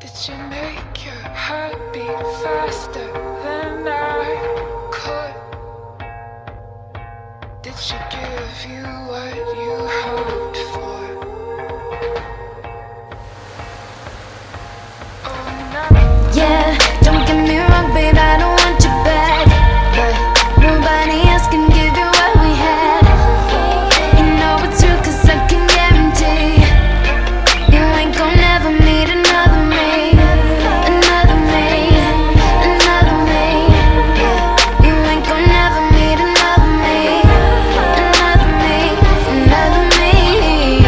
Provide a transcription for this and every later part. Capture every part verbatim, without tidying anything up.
Did you make your heart beat faster than I could? Did she give you what you hoped for? Oh no. Yeah, don't get me wrong, babe, I don't want you back, but nobody else can give you what we had. You know it's true, cause I can guarantee you ain't gon' never meet another me, another me, another me. You ain't gon' never meet another me, another me, another me.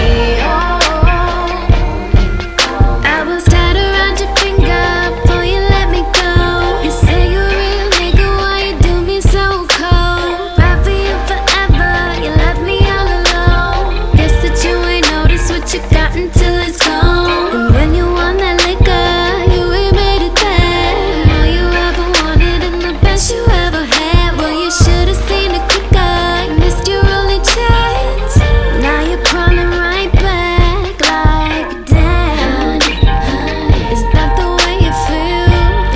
Oh, I was tied around your finger before you let me go. You say you're a real nigga, why you do me so cold? Ride for you forever, you left me all alone. Guess that you ain't noticed what you got until it's gone. And when you want that liquor, you ain't made it bad. All you ever wanted and the best you ever had. Well, you should've seen it quicker, you missed your only chance. Now you're crawling right back like, damn. Is that the way you feel?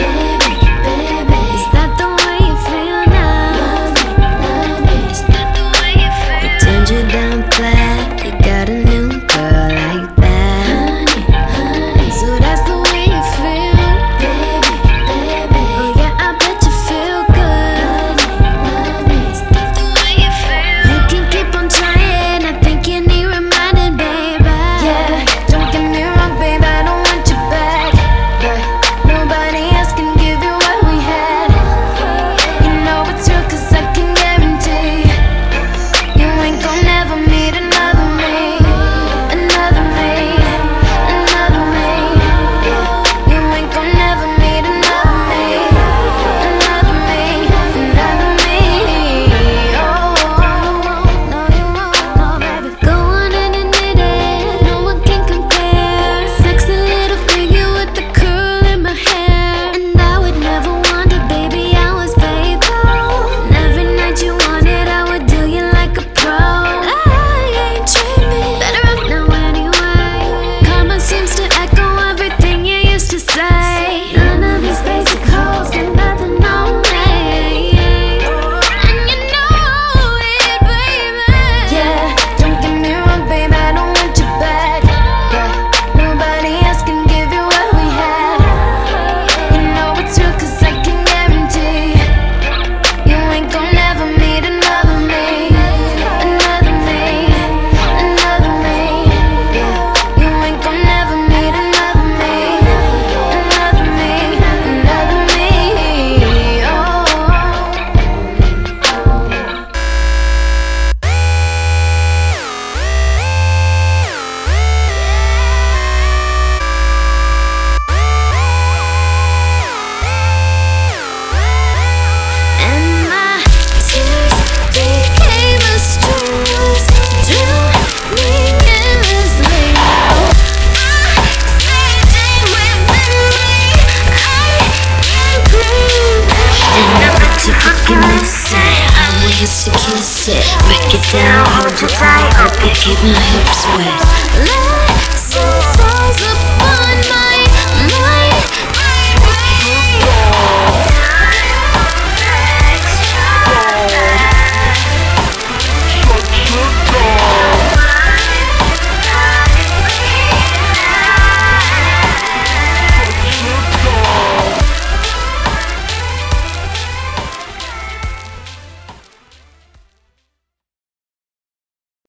Is that the way you feel now? Is that the way you feel? You turned you down flat, you got a new girl like that. So that's the way you feel. Oh yeah, I bet you feel good. Is that the way you feel? You can keep on trying, I think you need reminding, baby. Yeah, don't get me wrong, babe, I don't want you back, but nobody else can give you what we had. You know it's true, cause I can guarantee you ain't gon' never meet another me, another me, another me. You ain't gon' never meet another me, another me, another me. Oh, no you won't, no baby. Go on and admit it, no one can compare. Sexy little figure with the curl in my hair. And I would never want it, baby, I was faithful. And every night you wanted, I would do you like a pro. I ain't tripping, better off now anyway. Karma seems to echo everything you used to say. None of these basic hoes get nothing on me, and you know it, baby. Yeah, don't get me wrong, babe, I don't want you back, but nobody else can give you what we had. You know it's true, cause I can guarantee you ain't gon' never meet another me, another me, another me. You ain't gon' never meet another me, another me, another me. Oh. And my tears became a streams, drowning endlessly. I say they within me, I can prove. And I bet you fucking miss it, I used to kiss it. Break it down, hold you tight, hope you keep my hips wet.